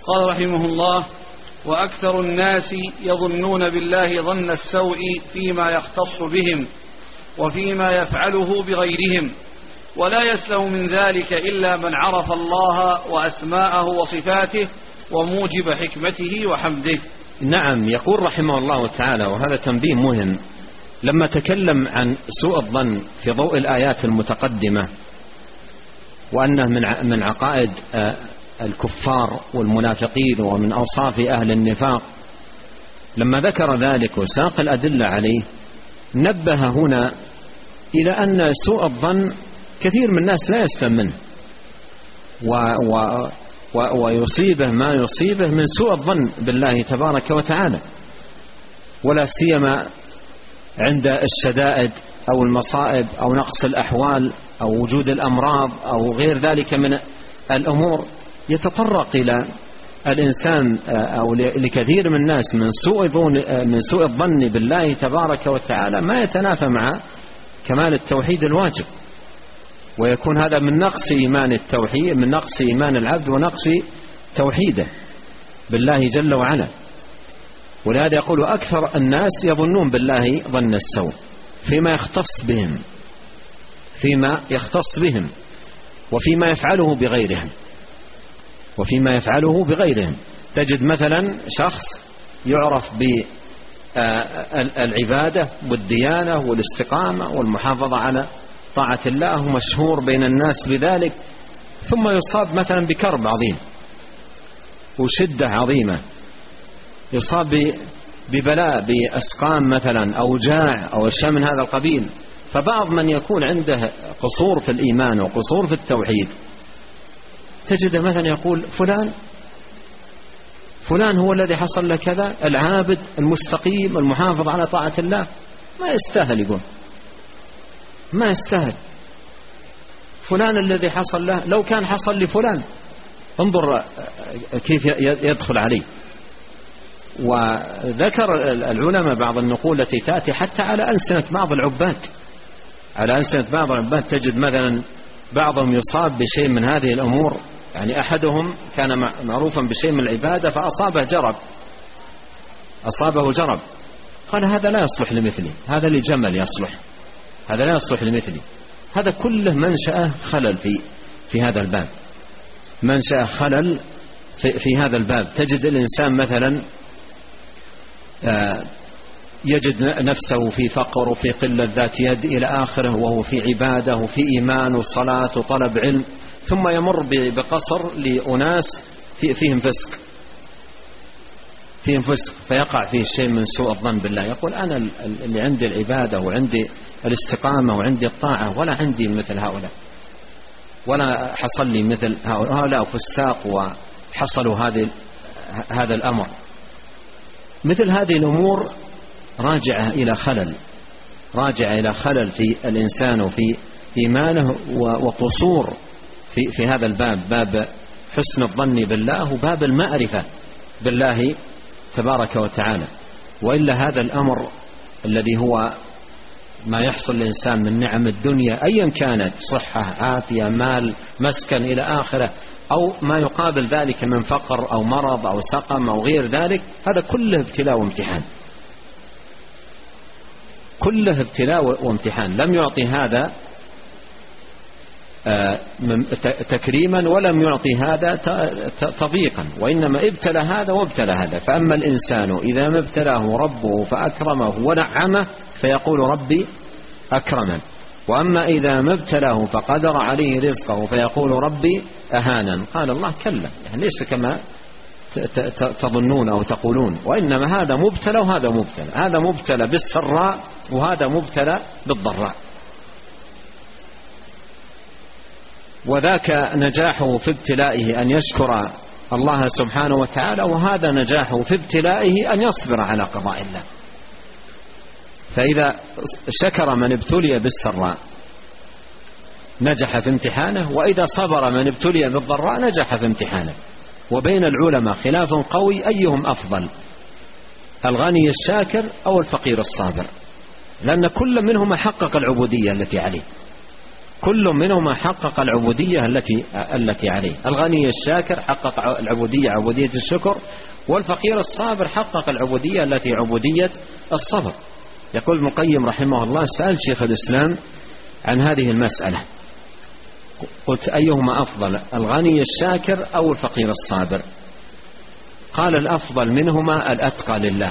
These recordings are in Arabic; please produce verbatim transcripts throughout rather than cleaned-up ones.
قال رحمه الله: وأكثر الناس يظنون بالله ظن السوء فيما يختص بهم وفيما يفعله بغيرهم، ولا يسلم من ذلك إلا من عرف الله وأسماءه وصفاته وموجب حكمته وحمده. نعم، يقول رحمه الله تعالى، وهذا تنبيه مهم، لما تكلم عن سوء الظن في ضوء الآيات المتقدمة وأنه من من عقائد الكفار والمنافقين ومن أوصاف أهل النفاق، لما ذكر ذلك وساق الأدلة عليه نبه هنا إلى أن سوء الظن كثير من الناس لا يسلم منه و و و ويصيبه ما يصيبه من سوء الظن بالله تبارك وتعالى، ولا سيما عند الشدائد أو المصائب أو نقص الأحوال أو وجود الأمراض أو غير ذلك من الأمور، يتطرق إلى الإنسان أو لكثير من الناس من سوء من سوء الظن بالله تبارك وتعالى ما يتنافى مع كمال التوحيد الواجب، ويكون هذا من نقص إيمان التوحيد، من نقص إيمان العبد ونقص توحيده بالله جل وعلا. ولهذا يقول: أكثر الناس يظنون بالله ظن السوء فيما يختص بهم فيما يختص بهم وفيما يفعله بغيرهم وفيما يفعله بغيرهم تجد مثلا شخص يعرف بالعبادة والديانة والاستقامة والمحافظة على طاعة الله، مشهور بين الناس بذلك، ثم يصاب مثلا بكرب عظيم وشدة عظيمة، يصاب ببلاء بأسقام مثلا أو جاع أو شيء من هذا القبيل. فبعض من يكون عنده قصور في الإيمان وقصور في التوحيد تجد مثلا يقول: فلان فلان هو الذي حصل له كذا، العابد المستقيم المحافظ على طاعة الله، ما يستاهل، يقول ما يستاهل. فلان الذي حصل له لو كان حصل لفلان انظر كيف يدخل عليه. وذكر العلماء بعض النقول التي تأتي حتى على ألسنة بعض العباد على ألسنة بعض العباد تجد مثلا بعضهم يصاب بشيء من هذه الأمور، يعني أحدهم كان معروفا بشيء من العبادة فأصابه جرب أصابه جرب قال: هذا لا يصلح لمثلي، هذا لجمل يصلح، هذا لا يصلح لمثلي. هذا كله منشأه خلل في في هذا الباب، منشأه خلل في, في هذا الباب. تجد الإنسان مثلا يجد نفسه في فقر وفي قلة ذات يد إلى آخره، وهو في عبادة وفي إيمان وصلاة وطلب علم، ثم يمر بقصر لأناس فيهم فسق فيهم فسق فيقع فيه شيء من سوء الظن بالله، يقول: أنا اللي عندي العبادة وعندي الاستقامة وعندي الطاعة ولا عندي مثل هؤلاء، ولا حصل لي مثل هؤلاء فساق وحصلوا هذه هذا الأمر. مثل هذه الأمور راجعة إلى خلل راجعة إلى خلل في الإنسان وفي إيمانه وقصور في في هذا الباب، باب حسن الظن بالله وباب المعرفة بالله تبارك وتعالى. وإلا هذا الأمر الذي هو ما يحصل للإنسان من نعم الدنيا أيا كانت، صحة، عافية، مال، مسكن إلى آخره، أو ما يقابل ذلك من فقر أو مرض أو سقم أو غير ذلك، هذا كله ابتلاء وامتحان، كله ابتلاء وامتحان. لم يعطي هذا تكريما ولم يعطي هذا تضييقا، وإنما ابتلى هذا وابتلى هذا. فأما الإنسان إذا ما ابتلاه ربه فأكرمه ونعمه فيقول: ربي أكرمن. وأما إذا ما ابتلاه فقدر عليه رزقه فيقول: ربي أهانن. قال الله: كلا، يعني ليس كما تظنون أو تقولون، وإنما هذا مبتلى وهذا مبتلى، هذا مبتلى بالسراء وهذا مبتلى بالضراء. وذاك نجاحه في ابتلائه أن يشكر الله سبحانه وتعالى، وهذا نجاحه في ابتلائه أن يصبر على قضاء الله. فإذا شكر من ابتلي بالسراء نجح في امتحانه، وإذا صبر من ابتلي بالضراء نجح في امتحانه. وبين العلماء خلاف قوي أيهم أفضل، الغني الشاكر أو الفقير الصابر، لأن كل منهما حقق العبودية التي عليه. كل منهما حقق العبودية التي التي عليه. الغني الشاكر حقق العبودية عبودية الشكر، والفقير الصابر حقق العبودية التي عبودية الصبر. يقول ابن القيم رحمه الله: سأل شيخ الإسلام عن هذه المسألة، قلت: أيهما أفضل، الغني الشاكر أو الفقير الصابر؟ قال: الأفضل منهما الأتقى لله.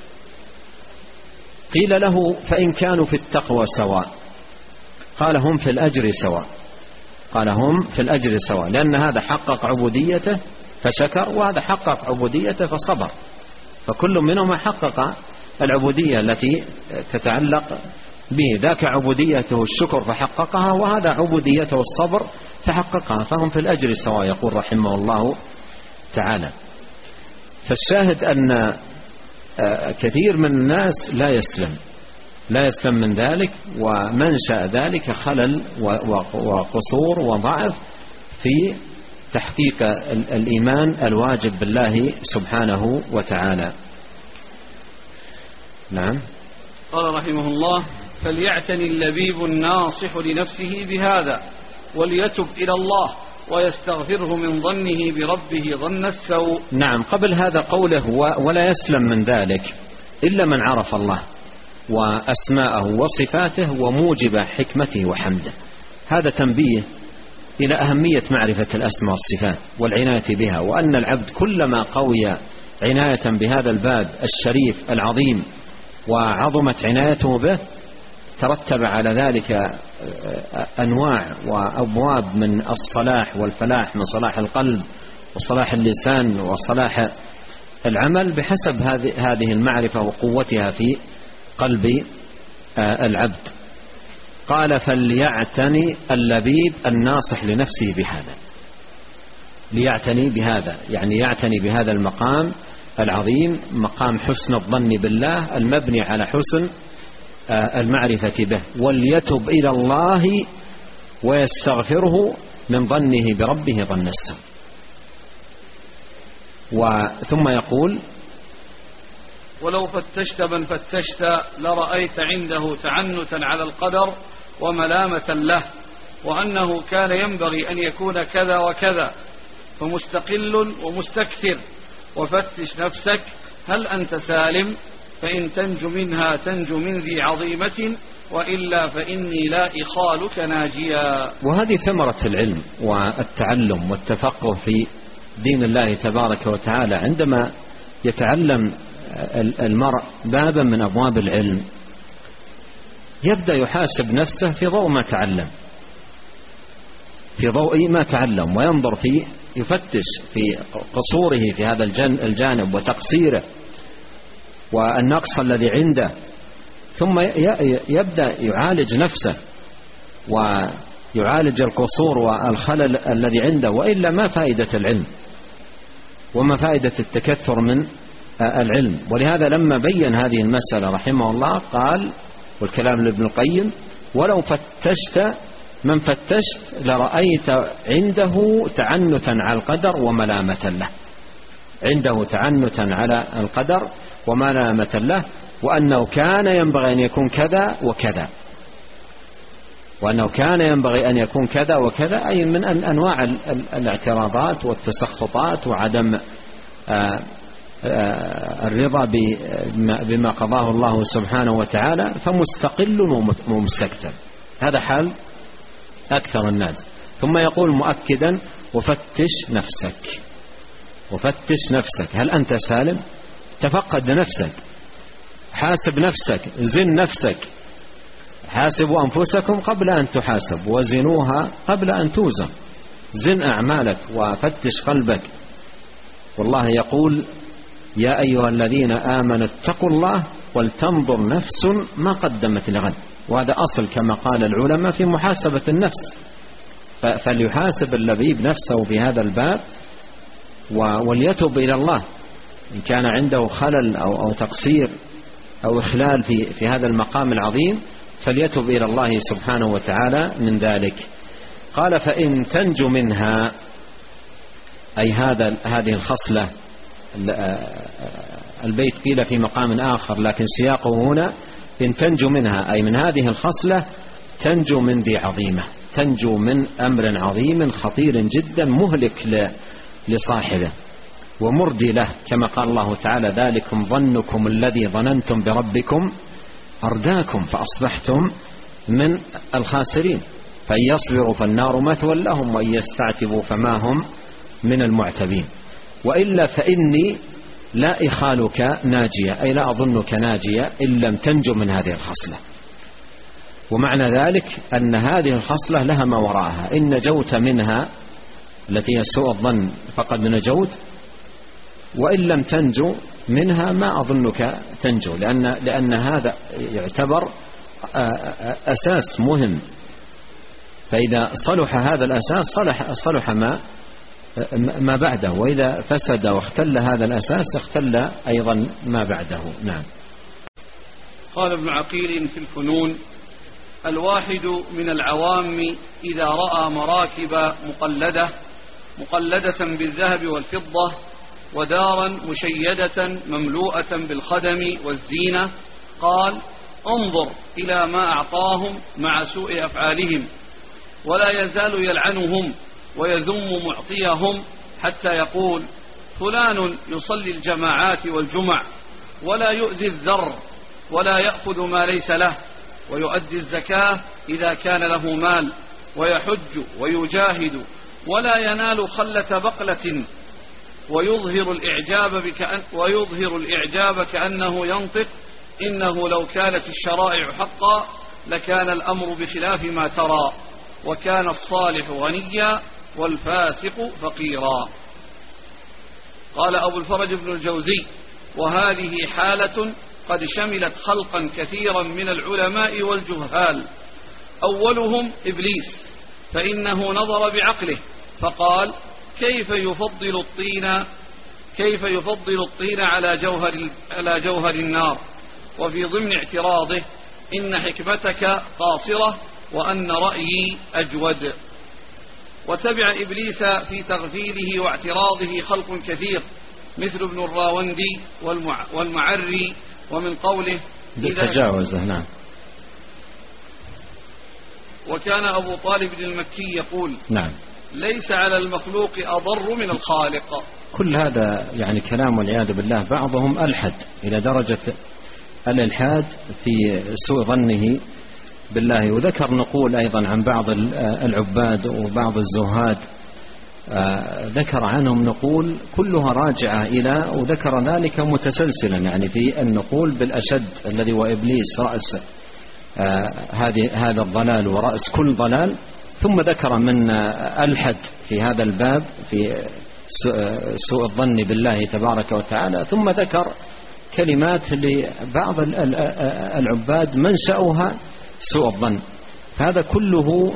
قيل له: فإن كانوا في التقوى سواء؟ قال: هم في الأجر سواء. قال: هم في الأجر سواء، لأن هذا حقق عبوديته فشكر، وهذا حقق عبوديته فصبر، فكل منهما حقق العبودية التي تتعلق به. ذاك عبوديته الشكر فحققها، وهذا عبوديته الصبر فحققها، فهم في الأجر سواء، يقول رحمه الله تعالى. فالشاهد أن كثير من الناس لا يسلم لا يسلم من ذلك، ومنشأ ذلك خلل وقصور وضعف في تحقيق الإيمان الواجب بالله سبحانه وتعالى. نعم. قال رحمه الله: فليعتني اللبيب الناصح لنفسه بهذا، وليتب إلى الله ويستغفره من ظنه بربه ظن السوء. نعم. قبل هذا قوله: ولا يسلم من ذلك إلا من عرف الله وأسماءه وصفاته وموجب حكمته وحمده. هذا تنبيه إلى أهمية معرفة الأسماء والصفات والعناية بها، وأن العبد كلما قوي عناية بهذا الباب الشريف العظيم وعظمت عنايته به، ترتب على ذلك أنواع وأبواب من الصلاح والفلاح، من صلاح القلب وصلاح اللسان وصلاح العمل، بحسب هذه المعرفة وقوتها في قلب العبد. قال: فليعتني اللبيب الناصح لنفسه بهذا. ليعتني بهذا يعني يعتني بهذا المقام العظيم، مقام حسن الظن بالله المبني على حسن المعرفة به، وليتب إلى الله ويستغفره من ظنه بربه ظن السوء. وثم يقول: ولو فتشت من فتشت لرأيت عنده تعنتا على القدر وملامة له، وأنه كان ينبغي أن يكون كذا وكذا، فمستقل ومستكثر. وفتش نفسك هل أنت سالم، فإن تنج منها تنج من ذي عظيمة، وإلا فإني لا إخالك ناجيا. وهذه ثمرة العلم والتعلم والتفقه في دين الله تبارك وتعالى. عندما يتعلم المرء بابا من أبواب العلم، يبدأ يحاسب نفسه في ضوء ما تعلم في ضوء ما تعلم وينظر فيه، يفتش في قصوره في هذا الجانب وتقصيره والنقص الذي عنده، ثم يبدأ يعالج نفسه ويعالج القصور والخلل الذي عنده، وإلا ما فائدة العلم وما فائدة التكثر من العلم. ولهذا لما بين هذه المسألة رحمه الله قال، والكلام لابن القيم: ولو فتشت من فتشت لرأيت عنده تعنتا على القدر وملامة له. عنده تعنتا على القدر وملامة له، وأنه كان ينبغي أن يكون كذا وكذا، وأنه كان ينبغي أن يكون كذا وكذا، أي من أنواع الاعتراضات والتسخطات وعدم الرضا بما قضاه الله سبحانه وتعالى، فمستقل ومستكثر. هذا حال أكثر الناس. ثم يقول مؤكدا: وفتش نفسك. وفتش نفسك هل أنت سالم؟ تفقد نفسك، حاسب نفسك، زن نفسك. حاسبوا أنفسكم قبل أن تحاسب وزنوها قبل أن توزن. زن أعمالك وفتش قلبك. والله يقول: يا أيها الذين آمنوا اتقوا الله ولتنظر نفس ما قدمت لغد. وهذا أصل كما قال العلماء في محاسبة النفس، فليحاسب اللبيب نفسه في هذا الباب وليتب إلى الله إن كان عنده خلل أو, أو تقصير أو إخلال في, في هذا المقام العظيم، فليتب إلى الله سبحانه وتعالى من ذلك. قال: فإن تنجو منها، أي هذا هذه الخصلة. البيت قيل في مقام آخر لكن سياقه هنا: إن تنجو منها، أي من هذه الخصلة تنجو من ذي عظيمة. تنجو من أمر عظيم خطير جدا مهلك لصاحبه ومردي له، كما قال الله تعالى: ذلكم ظنكم الذي ظننتم بربكم أرداكم فأصبحتم من الخاسرين، فإن يصبروا فالنار مثوى لهم وإن يستعتبوا فما هم من المعتبين، وإلا فإني لا إخالك ناجية، أي لا أظنك ناجية إن لم تنجو من هذه الخصلة. ومعنى ذلك أن هذه الخصلة لها ما وراءها، إن نجوت منها التي هي سوء الظن فقد نجوت، وإن لم تنجو منها ما أظنك تنجو، لأن, لأن هذا يعتبر أساس مهم، فإذا صلح هذا الأساس صلح, صلح ما, ما بعده، وإذا فسد واختل هذا الأساس اختل أيضا ما بعده. نعم. قال ابن عقيل في الفنون: الواحد من العوام إذا رأى مراكب مقلدة مقلدة بالذهب والفضة ودارا مشيدة مملوءة بالخدم والزينة قال: انظر إلى ما أعطاهم مع سوء أفعالهم، ولا يزال يلعنهم ويذم معطيهم حتى يقول: فلان يصلي الجماعات والجمع ولا يؤذي الذر ولا يأخذ ما ليس له، ويؤدي الزكاة إذا كان له مال، ويحج ويجاهد ولا ينال خلة بقلة، ويظهر الإعجاب بكأن ويظهر الإعجاب كأنه ينطق: إنه لو كانت الشرائع حقا لكان الأمر بخلاف ما ترى، وكان الصالح غنيا والفاسق فقيرا. قال أبو الفرج بن الجوزي: وهذه حالة قد شملت خلقا كثيرا من العلماء والجهال، أولهم إبليس، فإنه نظر بعقله فقال: كيف يفضل الطين كيف يفضل الطين على جوهر على جوهر النار، وفي ضمن اعتراضه: إن حكمتك قاصرة وأن رأيي أجود. وتبع إبليس في تغفيله واعتراضه خلق كثير مثل ابن الراوندي والمعري، ومن قوله تجاوزه. نعم. وكان أبو طالب المكي يقول: نعم. ليس على المخلوق أضر من الخالق. كل هذا يعني كلام والعياذ بالله، بعضهم ألحد إلى درجة الإلحاد في سوء ظنه بالله. وذكر نقول أيضا عن بعض العباد وبعض الزهاد، ذكر عنهم نقول كلها راجعة إلى، وذكر ذلك متسلسلا يعني في النقول بالأشد الذي هو إبليس رأس هذا الضلال ورأس كل ضلال، ثم ذكر من ألحد في هذا الباب في سوء الظن بالله تبارك وتعالى، ثم ذكر كلمات لبعض العباد منشأها سوء الظن. هذا كله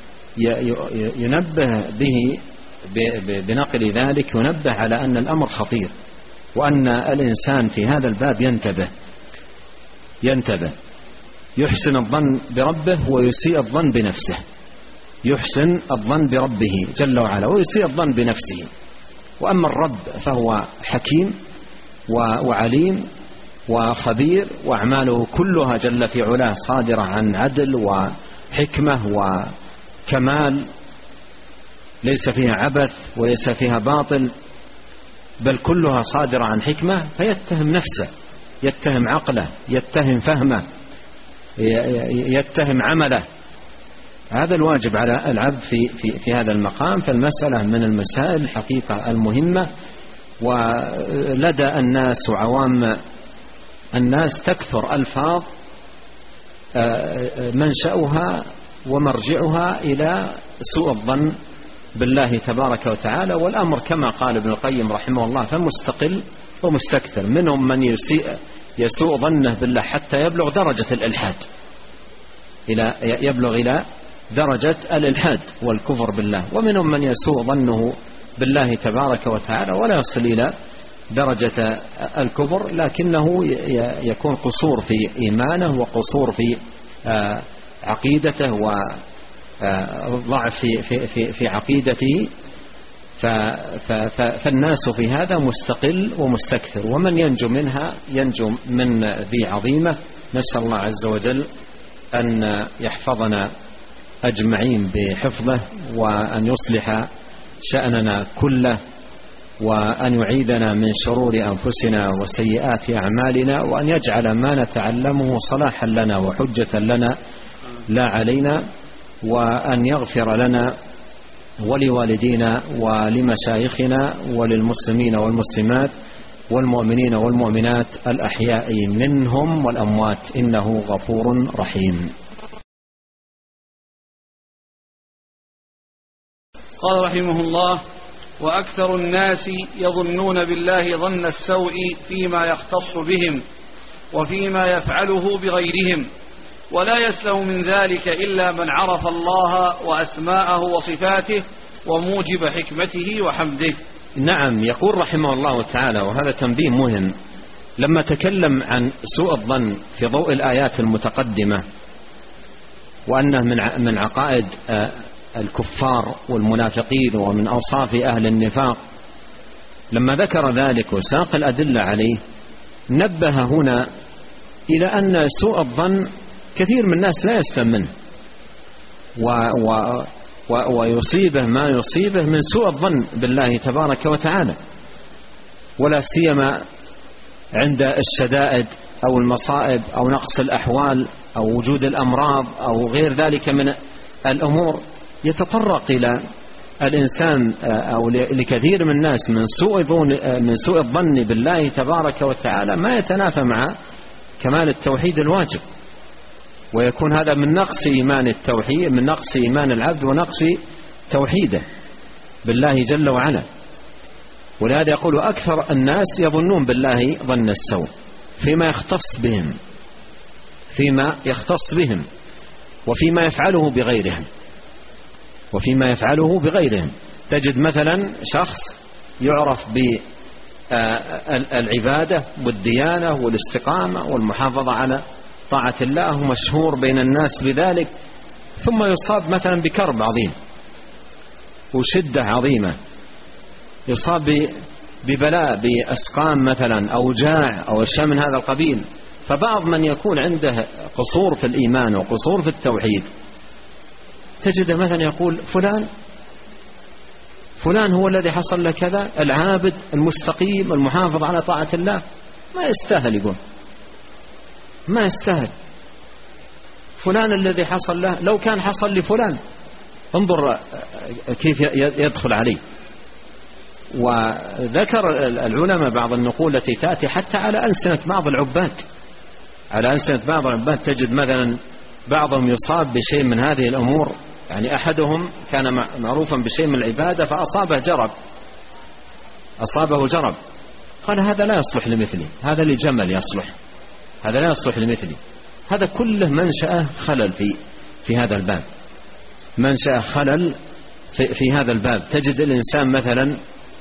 ينبه به بنقل ذلك، ينبه على أن الأمر خطير، وأن الإنسان في هذا الباب ينتبه ينتبه يحسن الظن بربه ويسيء الظن بنفسه، يحسن الظن بربه جل وعلا ويسيء الظن بنفسه. وأما الرب فهو حكيم وعليم وخبير، وأعماله كلها جل في علاه صادرة عن عدل وحكمة وكمال، ليس فيها عبث وليس فيها باطل، بل كلها صادرة عن حكمة. فيتهم نفسه، يتهم عقله، يتهم فهمه، يتهم عمله. هذا الواجب على العبد في, في, في هذا المقام. فالمسألة من المسائل الحقيقة المهمة، ولدى الناس وعوام الناس تكثر ألفاظ منشأها ومرجعها إلى سوء الظن بالله تبارك وتعالى. والأمر كما قال ابن القيم رحمه الله فمستقل ومستكثر، منهم من يسيء يسوء ظنه بالله حتى يبلغ درجة الإلحاد، إلى يبلغ إلى درجة الإلحاد والكفر بالله، ومنهم من يسوء ظنه بالله تبارك وتعالى ولا يصل إلى درجة الكفر، لكنه يكون قصور في إيمانه وقصور في عقيدته وضعف في, في, في, في عقيدته. فالناس في هذا مستقل ومستكثر، ومن ينجو منها ينجو من ذي عظيمة. نسأل الله عز وجل أن يحفظنا أجمعين بحفظه، وأن يصلح شأننا كله، وأن يعيدنا من شرور أنفسنا وسيئات أعمالنا، وأن يجعل ما نتعلمه صلاحا لنا وحجة لنا لا علينا، وأن يغفر لنا ولوالدينا ولمشايخنا وللمسلمين والمسلمات والمؤمنين والمؤمنات الأحياء منهم والأموات، إنه غفور رحيم. قال رحمه الله: وأكثر الناس يظنون بالله ظن السوء فيما يختص بهم وفيما يفعله بغيرهم، ولا يسلم من ذلك إلا من عرف الله وأسماءه وصفاته وموجب حكمته وحمده. نعم، يقول رحمه الله تعالى، وهذا تنبيه مهم، لما تكلم عن سوء الظن في ضوء الآيات المتقدمة وأنه من من عقائد الكفار والمنافقين ومن أوصاف أهل النفاق، لما ذكر ذلك وساق الأدلة عليه، نبه هنا إلى أن سوء الظن كثير من الناس لا يسلم منه، و و و ويصيبه ما يصيبه من سوء الظن بالله تبارك وتعالى، ولا سيما عند الشدائد أو المصائب أو نقص الأحوال أو وجود الأمراض أو غير ذلك من الأمور، يتطرق إلى الإنسان أو لكثير من الناس من سوء من سوء الظن بالله تبارك وتعالى ما يتنافى مع كمال التوحيد الواجب، ويكون هذا من نقص إيمان التوحيد، من نقص إيمان العبد ونقص توحيده بالله جل وعلا. ولهذا يقول: أكثر الناس يظنون بالله ظن السوء فيما يختص بهم فيما يختص بهم وفيما يفعله بغيرهم وفيما يفعله بغيرهم تجد مثلا شخص يعرف بالعبادة والديانة والاستقامة والمحافظة على طاعة الله، مشهور بين الناس بذلك، ثم يصاب مثلا بكرب عظيم وشدة عظيمة، يصاب ببلاء بأسقام مثلا أو جاع أو شيء من هذا القبيل. فبعض من يكون عنده قصور في الإيمان وقصور في التوحيد تجد مثلا يقول: فلان فلان هو الذي حصل له كذا، العابد المستقيم المحافظ على طاعة الله، ما يستاهل، يقول ما يستاهل. فلان الذي حصل له لو كان حصل لفلان انظر كيف يدخل عليه. وذكر العلماء بعض النقول التي تأتي حتى على ألسنة بعض العباد على ألسنة بعض العباد تجد مثلا بعضهم يصاب بشيء من هذه الأمور، يعني أحدهم كان معروفا بشيء من العبادة فأصابه جرب أصابه جرب قال: هذا لا يصلح لمثلي، هذا لجمل يصلح، هذا لا يصلح لمثلي. هذا كله منشأه خلل في في هذا الباب، منشأه خلل في, في هذا الباب. تجد الإنسان مثلا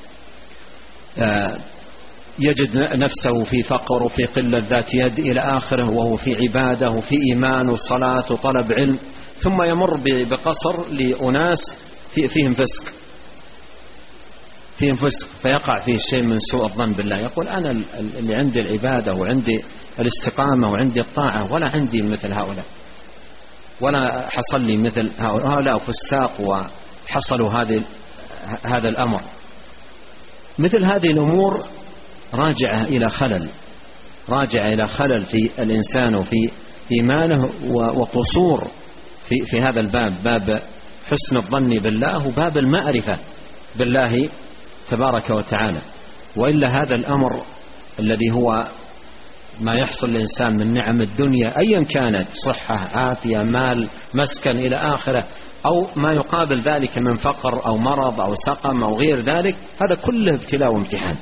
يجد نفسه في فقر وفي قلة ذات يد إلى آخره، وهو في عبادة وفي إيمان وصلاة وطلب علم، ثم يمر بقصر لأناس فيهم فسق فيهم فسق فيقع فيه شيء من سوء الظن بالله، يقول: أنا اللي عندي العبادة وعندي الاستقامة وعندي الطاعة ولا عندي مثل هؤلاء، ولا حصل لي مثل هؤلاء فساق وحصلوا هذه هذا الأمر. مثل هذه الأمور راجعة إلى خلل راجعة إلى خلل في الإنسان وفي إيمانه وقصور في في هذا الباب، باب حسن الظن بالله وباب المعرفة بالله تبارك وتعالى. وإلا هذا الأمر الذي هو ما يحصل للإنسان من نعم الدنيا أيا كانت، صحة، عافية، مال، مسكن إلى آخره، أو ما يقابل ذلك من فقر أو مرض أو سقم أو غير ذلك، هذا كله ابتلاء وامتحان،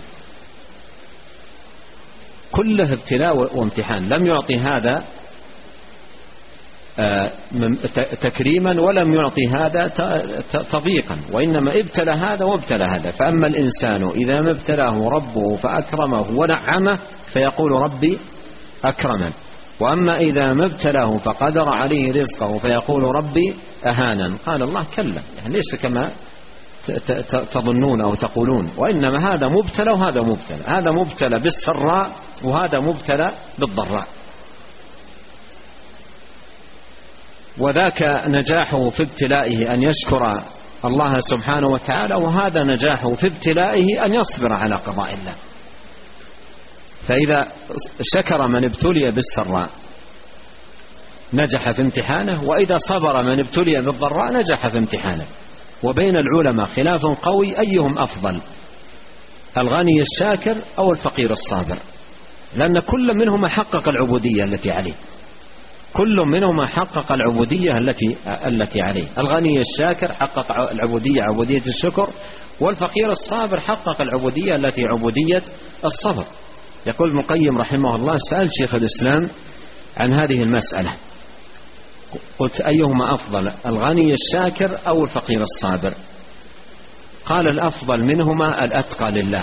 كله ابتلاء وامتحان. لم يعطي هذا تكريما ولم يعطي هذا تضييقا، وإنما ابتلى هذا وابتلى هذا. فأما الإنسان إذا ما ابتلاه ربه فأكرمه ونعمه فيقول: ربي أكرمن. وأما إذا ما ابتلاه فقدر عليه رزقه فيقول: ربي أهانا. قال الله: كلا، يعني ليس كما تظنون أو تقولون، وإنما هذا مبتلى وهذا مبتلى، هذا مبتلى بالسراء وهذا مبتلى بالضراء. وذاك نجاحه في ابتلائه أن يشكر الله سبحانه وتعالى، وهذا نجاحه في ابتلائه أن يصبر على قضاء الله. فإذا شكر من ابتلي بالسراء نجح في امتحانه، وإذا صبر من ابتلي بالضراء نجح في امتحانه. وبين العلماء خلاف قوي أيهم أفضل، الغني الشاكر أو الفقير الصابر، لأن كل منهما حقق العبودية التي عليه، كل منهما حقق العبودية التي التي عليه. الغني الشاكر حقق العبودية عبودية الشكر، والفقير الصابر حقق العبودية التي عبودية الصبر. يقول ابن القيم رحمه الله: سأل شيخ الإسلام عن هذه المسألة، قلت أيهما أفضل، الغني الشاكر أو الفقير الصابر؟ قال: الأفضل منهما الأتقى لله.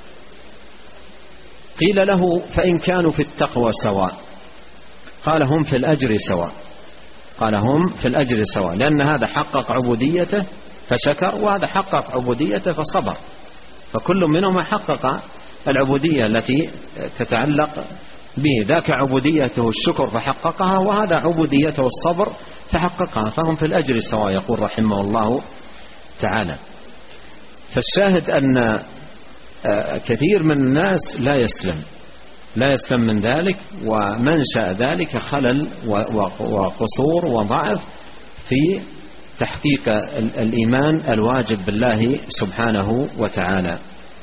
قيل له: فإن كانوا في التقوى سواء؟ قال: هم في الأجر سواء. قال: هم في الأجر سواء، لأن هذا حقق عبوديته فشكر، وهذا حقق عبوديته فصبر، فكل منهما حقق العبودية التي تتعلق به، ذاك عبوديته الشكر فحققها، وهذا عبوديته الصبر فحققها، فهم في الأجر سواء، يقول رحمه الله تعالى. فالشاهد أن كثير من الناس لا يسلم لا يسلم من ذلك، ومنشأ ذلك خلل وقصور وضعف في تحقيق الإيمان الواجب بالله سبحانه وتعالى.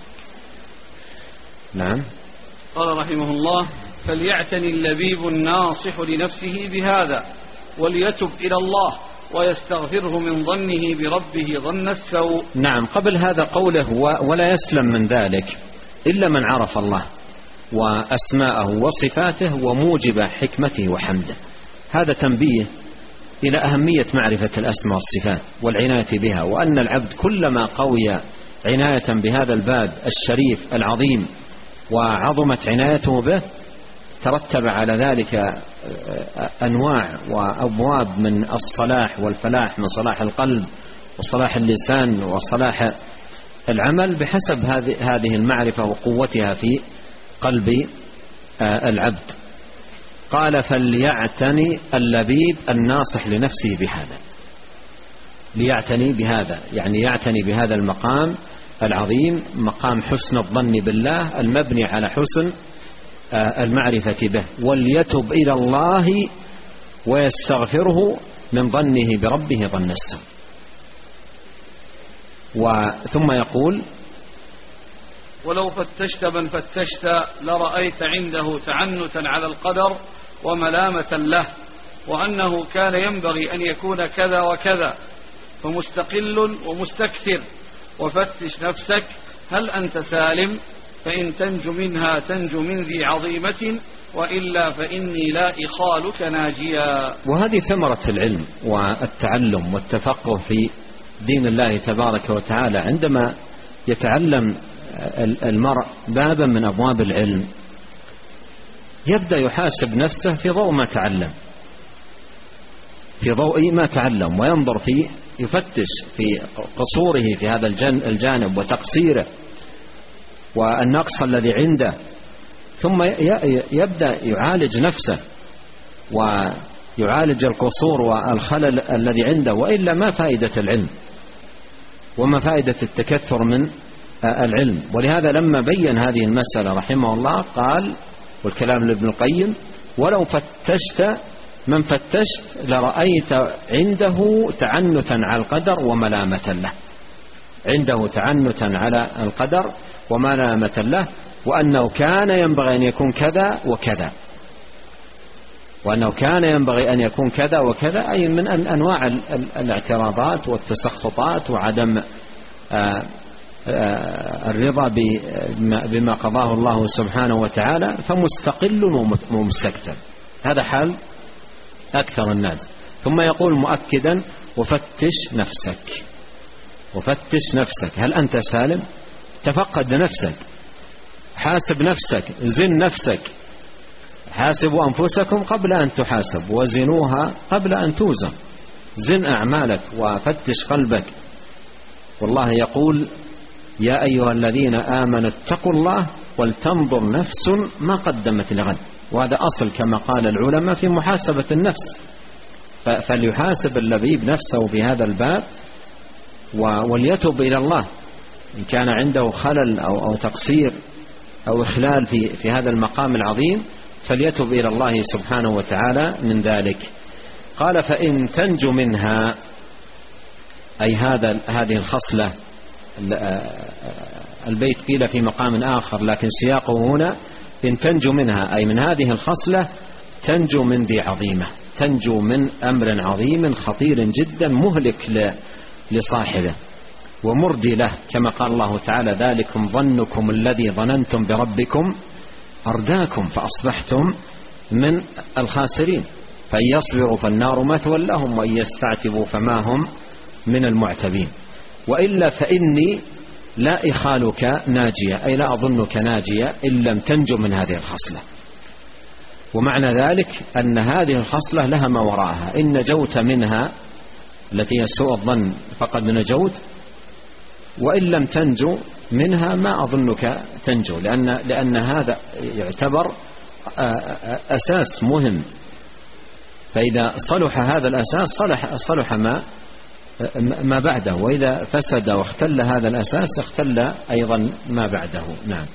نعم. قال رحمه الله: فليعتني اللبيب الناصح لنفسه بهذا، وليتب إلى الله ويستغفره من ظنه بربه ظن السوء. نعم. قبل هذا قوله: ولا يسلم من ذلك إلا من عرف الله وأسماءه وصفاته وموجب حكمته وحمده. هذا تنبيه إلى أهمية معرفة الأسماء والصفات والعناية بها، وأن العبد كلما قوي عناية بهذا الباب الشريف العظيم وعظمت عنايته به، ترتب على ذلك أنواع وأبواب من الصلاح والفلاح، من صلاح القلب وصلاح اللسان وصلاح العمل، بحسب هذه المعرفة وقوتها في قلب العبد. قال: فليعتني اللبيب الناصح لنفسه بهذا. ليعتني بهذا يعني يعتني بهذا المقام العظيم، مقام حسن الظن بالله المبني على حسن المعرفة به، وليتب إلى الله ويستغفره من ظنه بربه ظن السوء. وثم يقول: ولو فتشت من فتشت لرأيت عنده تعنتا على القدر وملامة له، وأنه كان ينبغي أن يكون كذا وكذا، فمستقل ومستكثر. وفتش نفسك هل أنت سالم، فإن تنج منها تنج من ذي عظيمة، وإلا فإني لا إخالك ناجيا. وهذه ثمرة العلم والتعلم والتفقه في دين الله تبارك وتعالى. عندما يتعلم المرء بابا من أبواب العلم يبدأ يحاسب نفسه في ضوء ما تعلم في ضوء ما تعلم وينظر فيه، يفتش في قصوره في هذا الجانب وتقصيره والنقص الذي عنده، ثم يبدأ يعالج نفسه ويعالج القصور والخلل الذي عنده، وإلا ما فائدة العلم وما فائدة التكثر من العلم. ولهذا لما بين هذه المسألة رحمه الله قال، والكلام لابن القيم: ولو فتشت من فتشت لرأيت عنده تعنتا على القدر وملامة له. عنده تعنتا على القدر وملامة له، وأنه كان ينبغي أن يكون كذا وكذا، وأنه كان ينبغي أن يكون كذا وكذا، أي من أنواع الاعتراضات والتسخطات وعدم الرضا بما قضاه الله سبحانه وتعالى، فمستقل ومستكثر. هذا حال أكثر الناس. ثم يقول مؤكدا: وفتش نفسك. وفتش نفسك هل أنت سالم؟ تفقد نفسك، حاسب نفسك، زن نفسك. حاسبوا أنفسكم قبل أن تحاسب وزنوها قبل أن توزن. زن أعمالك وفتش قلبك. والله يقول: يا أيها الذين آمنوا اتقوا الله ولتنظر نفس ما قدمت لغد. وهذا أصل كما قال العلماء في محاسبة النفس. فليحاسب اللبيب نفسه في هذا الباب وليتوب إلى الله إن كان عنده خلل أو, أو تقصير أو إخلال في, في هذا المقام العظيم، فليتوب إلى الله سبحانه وتعالى من ذلك. قال فإن تنجو منها، أي هذا هذه الخصلة. البيت قيل في مقام آخر لكن سياقه هنا إن تنجو منها، أي من هذه الخصلة تنجو من ذي عظيمة، تنجو من أمر عظيم خطير جدا مهلك لصاحبه ومردي له، كما قال الله تعالى ذلكم ظنكم الذي ظننتم بربكم أرداكم فأصبحتم من الخاسرين، فإن يصبروا فالنار مثوى لهم وإن يستعتبوا فما هم من المعتبين، وإلا فإني لا إخالك ناجية، أي لا أظنك ناجية إن لم تنجو من هذه الخصلة. ومعنى ذلك أن هذه الخصلة لها ما وراءها، إن نجوت منها التي هي سوء الظن فقد نجوت، وإن لم تنجو منها ما أظنك تنجو، لأن, لأن هذا يعتبر أساس مهم، فإذا صلح هذا الأساس صلح, صلح ما ما بعده، وإذا فسد واختل هذا الأساس اختل أيضا ما بعده. نعم.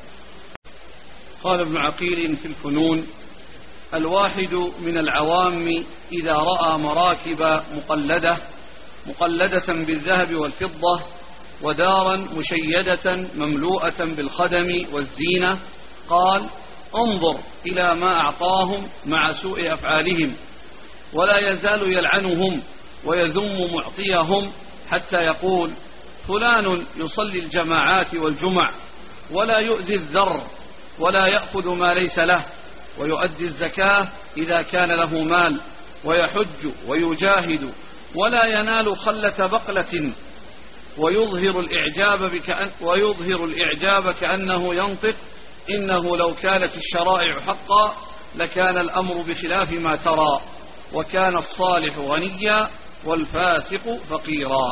قال ابن عقيل في الفنون: الواحد من العوام إذا رأى مراكب مقلدة مقلدة بالذهب والفضة ودارا مشيدة مملوءة بالخدم والزينة قال: انظر إلى ما أعطاهم مع سوء أفعالهم، ولا يزال يلعنهم ويذم معطيهم حتى يقول: فلان يصلي الجماعات والجمع ولا يؤذي الذر ولا يأخذ ما ليس له، ويؤدي الزكاة إذا كان له مال، ويحج ويجاهد ولا ينال خلة بقلة، ويظهر الإعجاب بكأن ويظهر الإعجاب كأنه ينطق: إنه لو كانت الشرائع حقا لكان الأمر بخلاف ما ترى، وكان الصالح غنيا والفاسق فقيرا.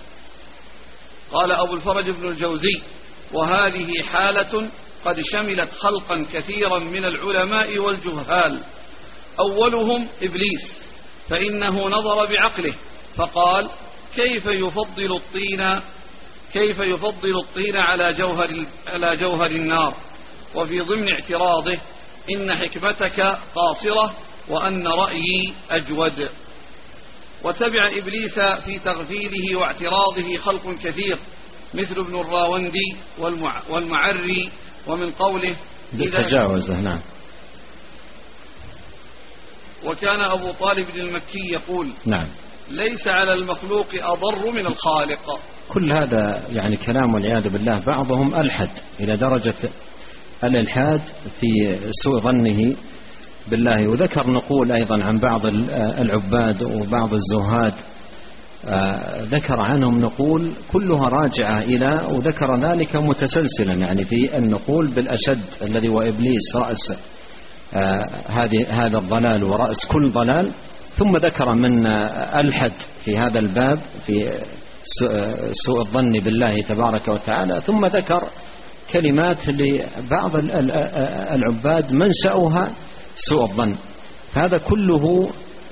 قال أبو الفرج بن الجوزي: وهذه حالة قد شملت خلقا كثيرا من العلماء والجهال، أولهم إبليس، فإنه نظر بعقله فقال: كيف يفضل الطين كيف يفضل الطين على جوهر على جوهر النار، وفي ضمن اعتراضه: إن حكمتك قاصرة وأن رأيي أجود. وتبع إبليس في تغفيله واعتراضه خلق كثير مثل ابن الراوندي والمعري، ومن قوله تجاوزه. نعم. وكان أبو طالب المكي يقول: نعم. ليس على المخلوق أضر من الخالق. كل هذا يعني كلام والعياذ بالله، بعضهم ألحد إلى درجة الإلحاد في سوء ظنه بالله. وذكر نقول أيضا عن بعض العباد وبعض الزهاد، ذكر عنهم نقول كلها راجعة إلى، وذكر ذلك متسلسلا يعني في النقول بالأشد الذي هو إبليس رأس هذا الضلال ورأس كل ضلال، ثم ذكر من ألحد في هذا الباب في سوء الظن بالله تبارك وتعالى، ثم ذكر كلمات لبعض العباد منشأها سوء الظن. هذا كله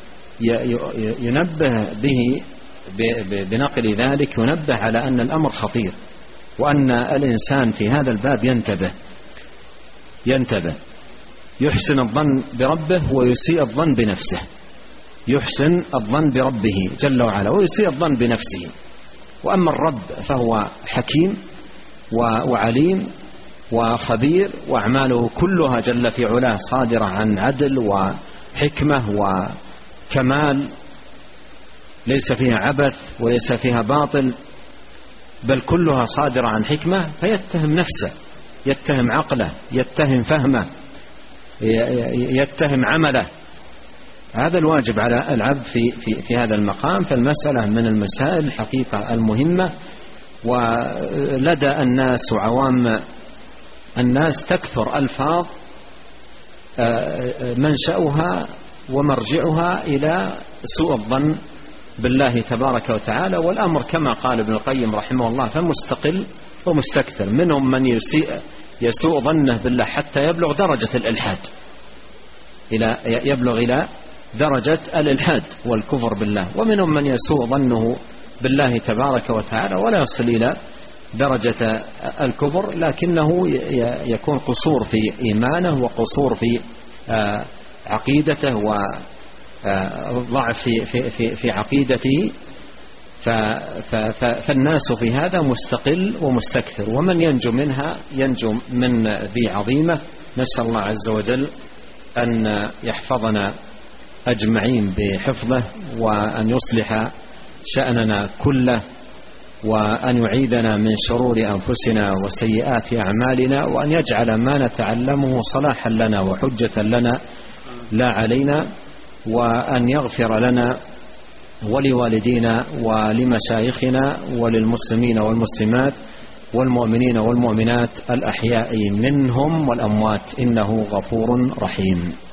ينبه به بنقل ذلك، ينبه على أن الأمر خطير، وأن الإنسان في هذا الباب ينتبه ينتبه يحسن الظن بربه ويسيء الظن بنفسه، يحسن الظن بربه جل وعلا ويسيء الظن بنفسه. وأما الرب فهو حكيم وعليم وخبير، وأعماله كلها جل في علاه صادرة عن عدل وحكمة وكمال، ليس فيها عبث وليس فيها باطل، بل كلها صادرة عن حكمة. فيتهم نفسه، يتهم عقله، يتهم فهمه، يتهم عمله. هذا الواجب على العبد في, في, في هذا المقام. فالمسألة من المسائل الحقيقة المهمة، ولدى الناس وعوام الناس تكثر ألفاظ منشأها ومرجعها إلى سوء الظن بالله تبارك وتعالى. والأمر كما قال ابن القيم رحمه الله فمستقل ومستكثر، منهم من يسيء يسوء ظنه بالله حتى يبلغ درجة الإلحاد، إلى يبلغ إلى درجة الإلحاد والكفر بالله، ومنهم من يسوء ظنه بالله تبارك وتعالى ولا يصل إلى درجة الكفر، لكنه يكون قصور في إيمانه وقصور في عقيدته وضعف في, في, في, في عقيدته. فالناس في هذا مستقل ومستكثر، ومن ينجو منها ينجو من ذي عظيمة. نسأل الله عز وجل أن يحفظنا أجمعين بحفظه، وأن يصلح شأننا كله، وأن يعيدنا من شرور أنفسنا وسيئات أعمالنا، وأن يجعل ما نتعلمه صلاحا لنا وحجة لنا لا علينا، وأن يغفر لنا ولوالدينا ولمشايخنا وللمسلمين والمسلمات والمؤمنين والمؤمنات الأحياء منهم والأموات، إنه غفور رحيم.